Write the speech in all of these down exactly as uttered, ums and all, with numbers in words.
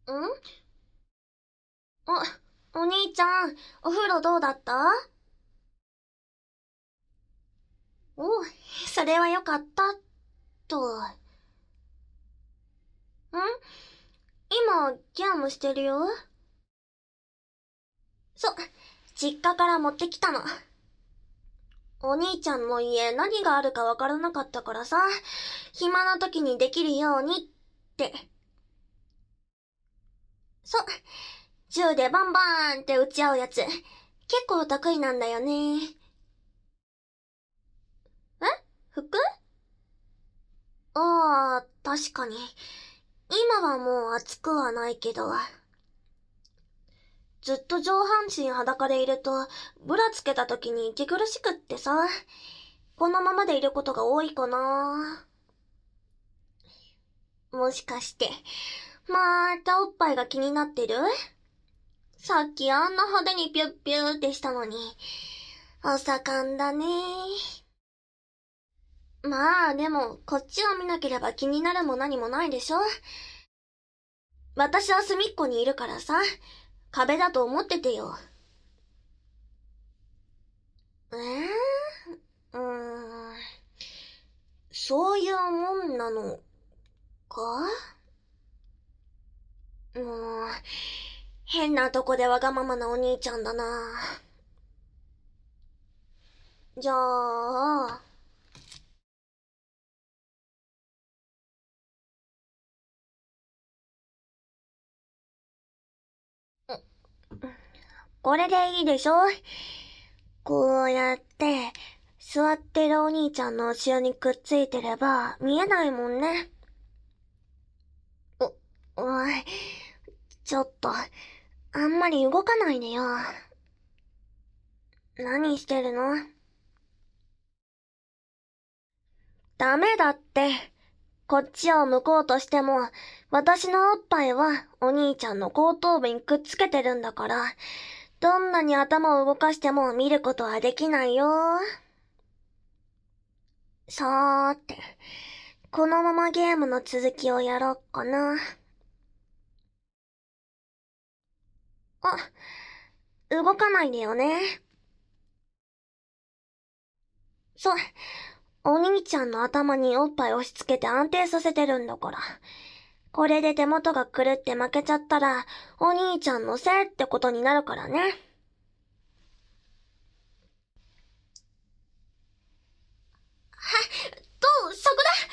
お、お兄ちゃん、お風呂どうだった？お、それはよかった、と。ん？今、ゲームしてるよ。そ、実家から持ってきたの。お兄ちゃんの家何があるかわからなかったからさ、暇な時にできるようにって。そ、銃でバンバーンって撃ち合うやつ、結構得意なんだよね。え？服？ああ、確かに。今はもう暑くはないけど。ずっと上半身裸でいると、ブラつけた時に息苦しくってさ、このままでいることが多いかな。もしかして、またおっぱいが気になってる？さっきあんな派手にピュッピューってしたのに、お盛んだね。まあでも、こっちを見なければ気になるも何もないでしょ。私は隅っこにいるからさ、壁だと思っててよ。えー、うーん、そういうもんなのか？もう、変なとこでわがままなお兄ちゃんだな。じゃあ、これでいいでしょ？こうやって、座ってるお兄ちゃんの後ろにくっついてれば見えないもんね。お、おい、ちょっと、あんまり動かないでよ。何してるの？ダメだって。こっちを向こうとしても、私のおっぱいはお兄ちゃんの後頭部にくっつけてるんだから、どんなに頭を動かしても見ることはできないよ。さーて、このままゲームの続きをやろっかな。あ、動かないでよね。そ、お兄ちゃんの頭におっぱい押し付けて安定させてるんだから。これで手元が狂って負けちゃったら、お兄ちゃんのせいってことになるからね。と、そこだ。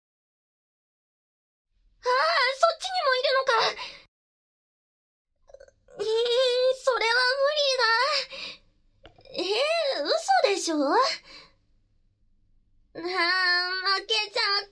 ああ、そっちにもいるのか。ええー、それは無理だ。ええー、嘘でしょ？ああ、負けちゃった。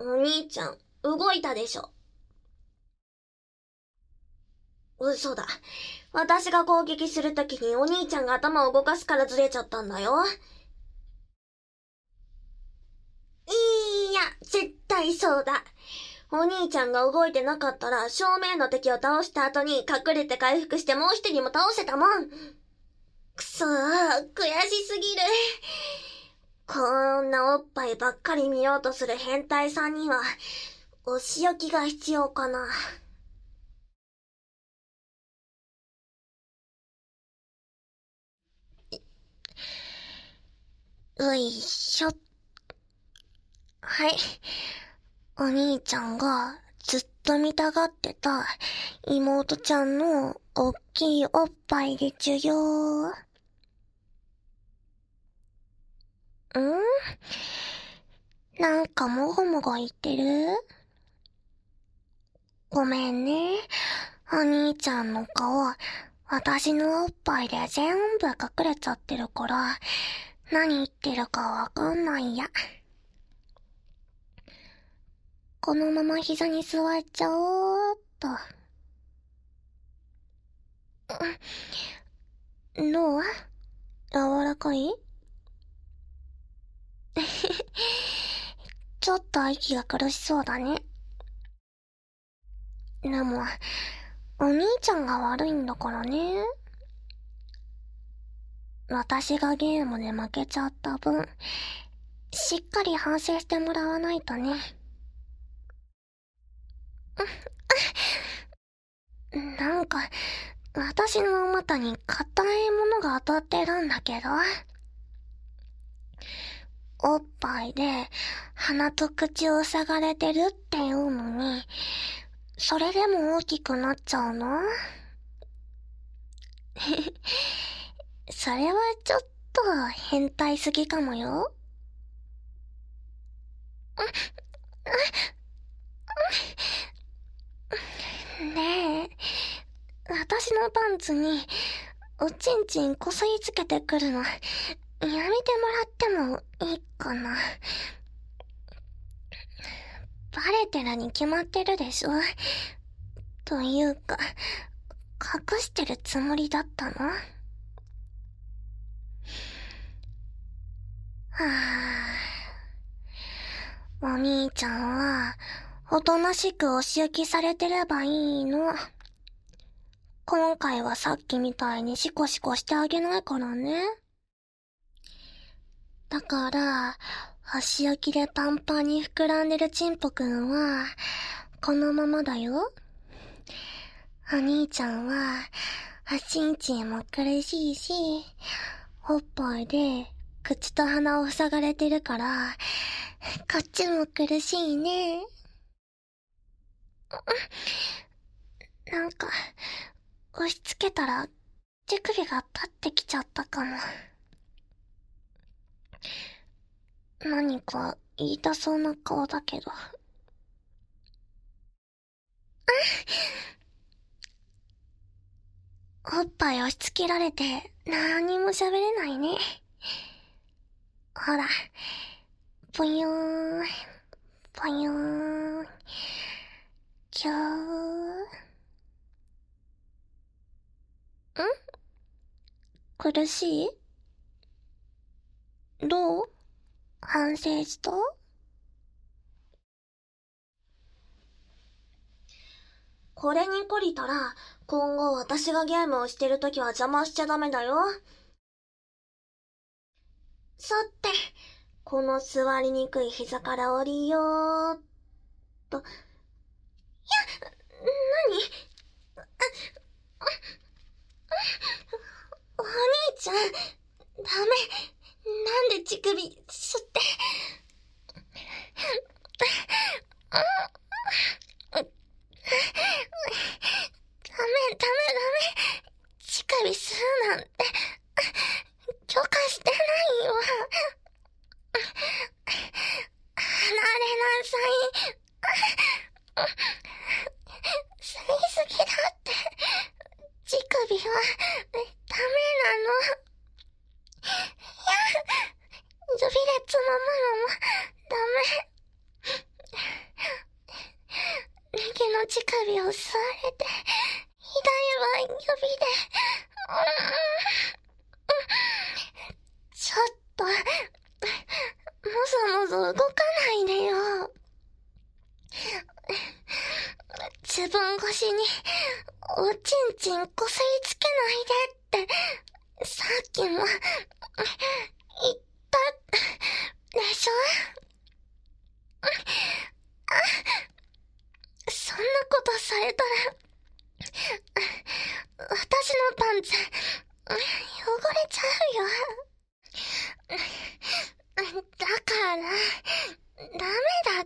お兄ちゃん、動いたでしょ？嘘だ。私が攻撃するときにお兄ちゃんが頭を動かすからずれちゃったんだよ。いや、絶対そうだ。お兄ちゃんが動いてなかったら正面の敵を倒した後に隠れて回復してもう一人も倒せたもん。くそー、悔しすぎる。こんなおっぱいばっかり見ようとする変態さんには、お仕置きが必要かな。ういしょ。はい。お兄ちゃんがずっと見たがってた妹ちゃんのおっきいおっぱいでちゅよ。ん？なんかもごもご言ってる？ごめんね。お兄ちゃんの顔、私のおっぱいで全部隠れちゃってるから、何言ってるかわかんないや。このまま膝に座っちゃおうっと。どう？柔らかい？ちょっと息が苦しそうだね。でも、お兄ちゃんが悪いんだからね。私がゲームで負けちゃった分、しっかり反省してもらわないとね。 なんか、私のお股に硬いものが当たってるんだけど。おっぱいで鼻と口を塞がれてるっていうのに、それでも大きくなっちゃうの？それはちょっと変態すぎかもよ。ねえ、私のパンツにおちんちんこすりつけてくるの、やめてもらってもいいかな。バレてるに決まってるでしょ。というか、隠してるつもりだったの？はぁ。お兄ちゃんは、おとなしくお仕置きされてればいいの。今回はさっきみたいにシコシコしてあげないからね。だから、箸置きでパンパンに膨らんでるチンポくんは、このままだよ。お兄ちゃんは、おちんちんも苦しいし、おっぱいで口と鼻を塞がれてるから、こっちも苦しいね。なんか、押し付けたら、手首が立ってきちゃったかも。何か言いたそうな顔だけど。おっぱい押し付けられて、何も喋れないね。ほら、ぽよーん、ぽよーん、きょー。ん？苦しい？どう？反省した？これに懲りたら、今後私がゲームをしてるときは邪魔しちゃダメだよ。さて、この座りにくい膝から降りよーっと。いや、なに？お兄ちゃん、ダメ。なんで乳首、しゅって。ダメ、ダメ、ダメ。乳首吸うなんて、許可してないわ。離れなさい。吸いすぎだって。乳首は、ダメなの。いや、指でつまむのも、ダメ。右の乳首を吸われて、左は指で、ちょっと、もぞもぞ動かないでよ。自分越しに、おちんちんこすりつけないでって、さっきも、言ったでしょ？そんなことされたら、私のパンツ、汚れちゃうよ。だから、ダメだって。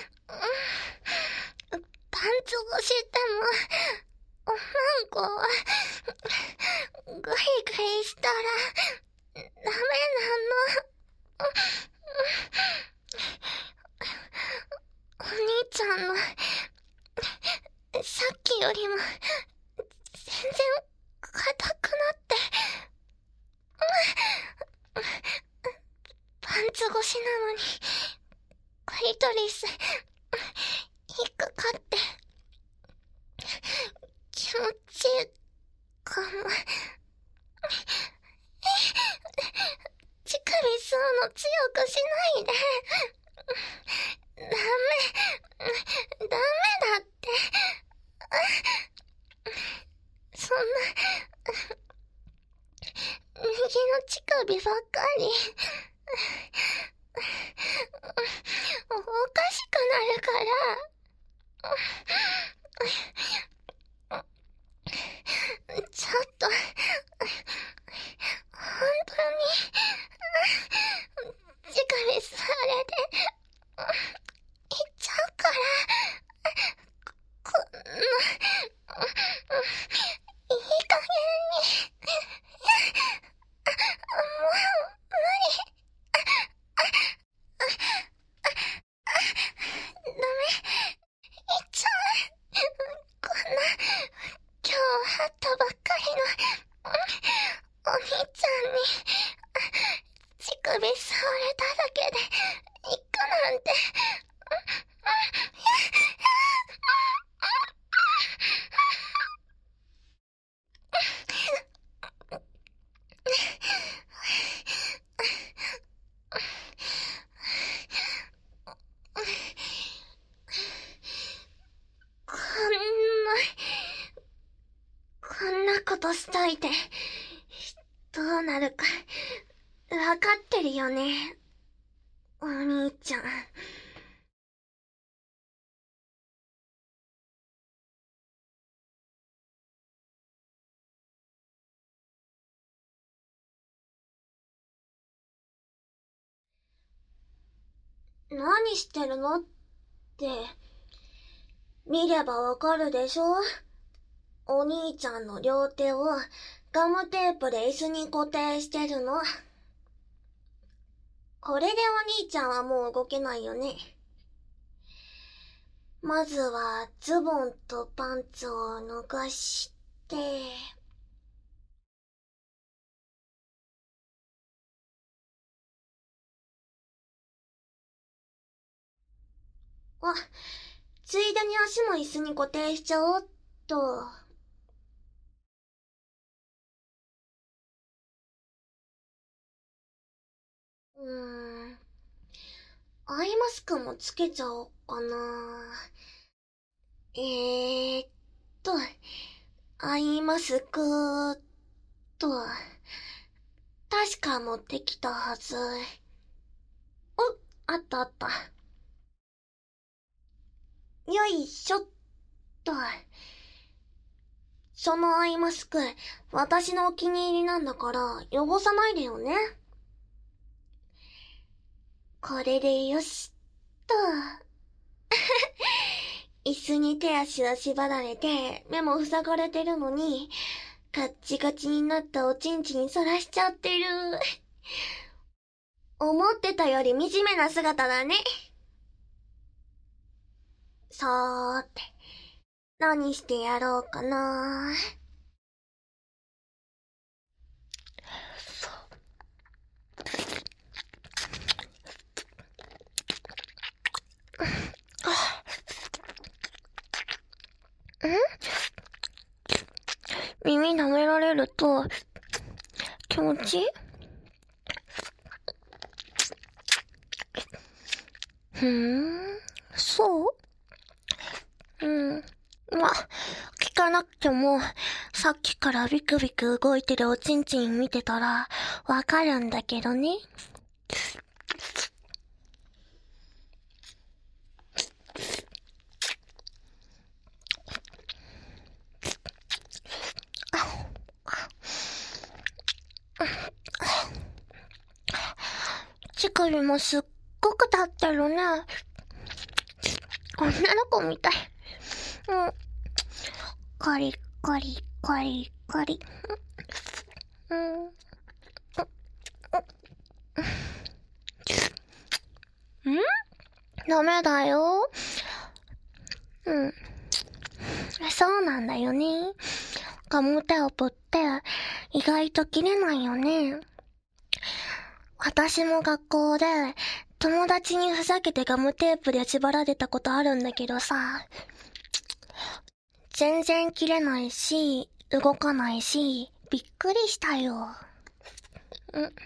パンツ越しでも、マンコは、グイグイしたら、ダメなの。お兄ちゃんの、さっきよりも、全然、硬くなって、パンツ越しなのに、クリトリス、引っかかって、気持ちいいかも。乳首吸うの強くしないで。ダメ、ダメだって。そんな、右の乳首ばっかり。おかしくなるから。 ちょっと、本当に、直に座れて、行っちゃうから、こんな、いい加減に、もう、無理。ダメ、行っちゃう。こんな、今日会ったばっかりの、お兄ちゃんに、乳首触れただけで、行くなんて、こんな、こんなことしといて、どうなるか、わかってるよね、お兄ちゃん。何してるのって、見ればわかるでしょ？お兄ちゃんの両手をガムテープで椅子に固定してるの。これでお兄ちゃんはもう動けないよね。まずはズボンとパンツを脱がして、あ、ついでに足も椅子に固定しちゃおうっと。うーん。アイマスクもつけちゃおうかな。えーっと、アイマスクーっと、確か持ってきたはず。お、あったあった。よいしょっと。そのアイマスク、私のお気に入りなんだから汚さないでよね。これでよしっと。椅子に手足を縛られて、目も塞がれてるのに、ガッチガチになったおちんちにさらしちゃってる。思ってたより惨めな姿だね。さーて、何してやろうかな。ん？耳舐められると気持ちいい？ふーん、そう？うん。ま、聞かなくても、さっきからビクビク動いてるおちんちん見てたら、わかるんだけどね。乳首もすっごく立ってるね。女の子みたい。うん。コリコリコリコリ。うん。ん？ダメだよ。うん。そうなんだよね。ガムテープって意外と切れないよね。私も学校で友達にふざけてガムテープで縛られたことあるんだけどさ、全然切れないし、動かないし、びっくりしたよ。うん。うん。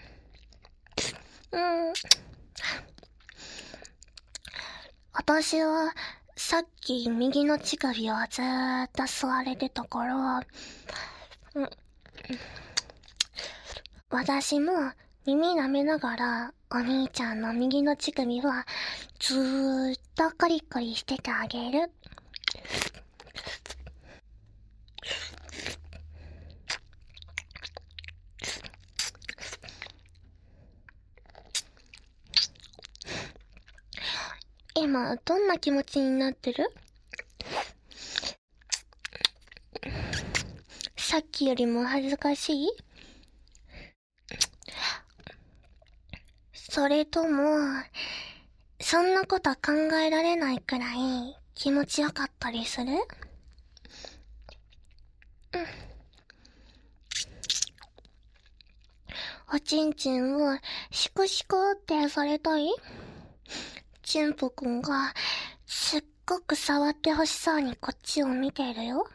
私はさっき右の乳首をずーっと吸われてたから、うん。私も耳舐めながらお兄ちゃんの右の乳首はずーっとコリコリしててあげる。 今、どんな気持ちになってる？さっきよりも恥ずかしい？それとも、そんなこと考えられないくらい気持ちよかったりする？うん。おちんちんをシクシクってされたい？ちんぽくんがすっごく触ってほしそうにこっちを見てるよ。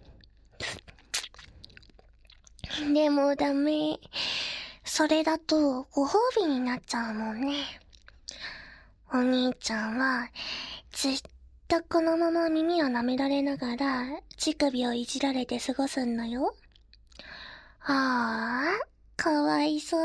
でもダメ。それだとご褒美になっちゃうもんね。お兄ちゃんはずっとこのまま耳を舐められながら乳首をいじられて過ごすんのよ。ああ、かわいそう。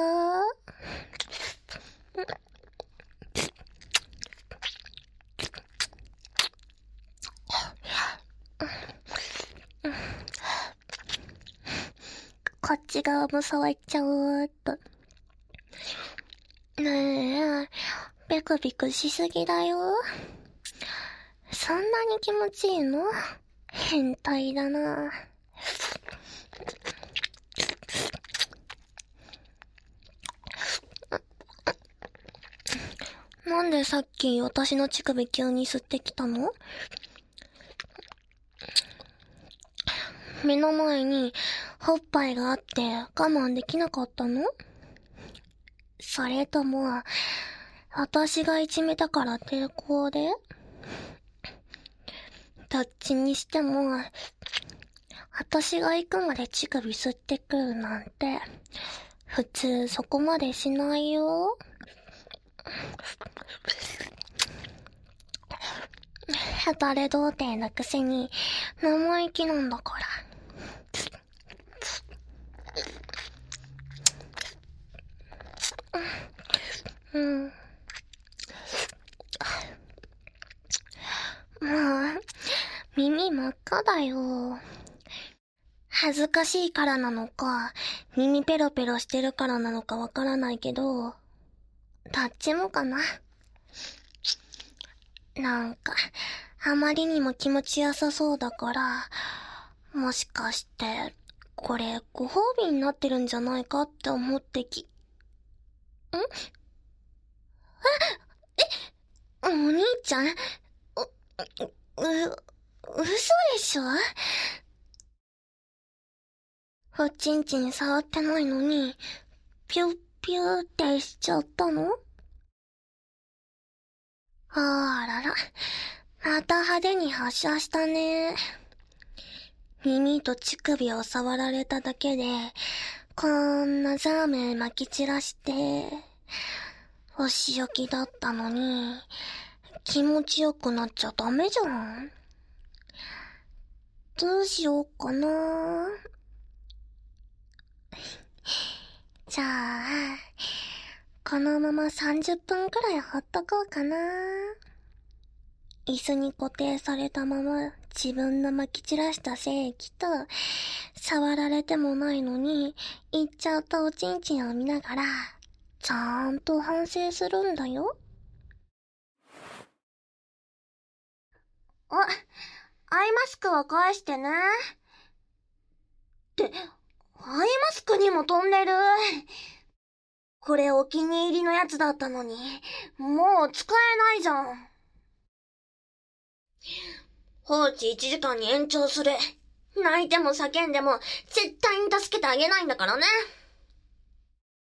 こっち側も触っちゃおうっと。ねえ、ビクビクしすぎだよ。そんなに気持ちいいの？変態だな。なんでさっき私の乳首急に吸ってきたの？目の前にほっぱいがあって我慢できなかったの？それとも、私がいじめたから抵抗で？どっちにしても、私が行くまで乳首吸ってくるなんて、普通そこまでしないよ。ヘタレ童貞なくせに生意気なんだから。うん。もう、耳真っ赤だよ。恥ずかしいからなのか、耳ペロペロしてるからなのかわからないけど、どっちもかな。なんか、あまりにも気持ちよさそうだから、もしかして、これご褒美になってるんじゃないかって思ってき。ん？あ、え、お兄ちゃん？う、う、嘘でしょ？おちんちん触ってないのに、ピュッピューってしちゃったの？あらら、また派手に発射したね。耳と乳首を触られただけで、こんなザーメン撒き散らして、お仕置きだったのに、気持ちよくなっちゃダメじゃん。どうしようかな。じゃあ、このままさんじゅっぷんくらいほっとこうかな。椅子に固定されたまま自分の撒き散らした精液と、触られてもないのに、行っちゃったおちんちんを見ながら、ちゃんと反省するんだよ。あ、アイマスクを返してね。って、アイマスクにも飛んでる。これお気に入りのやつだったのに、もう使えないじゃん。放置いちじかんに延長する。泣いても叫んでも絶対に助けてあげないんだからね。